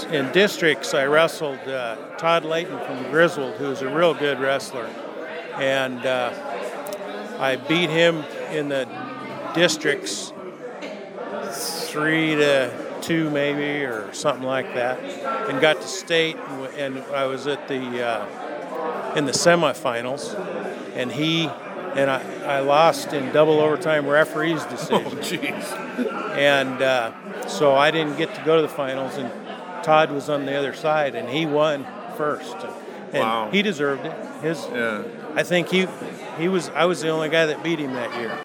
in districts, I wrestled Todd Layton from Griswold, who's a real good wrestler. And I beat him in the districts 3-2 maybe, or something like that, and got to state, and I was at the in the semifinals, and I lost in double overtime referee's decision. Oh, jeez. And so I didn't get to go to the finals, and Todd was on the other side, and he won first. And wow. He deserved it. I think I was the only guy that beat him that year.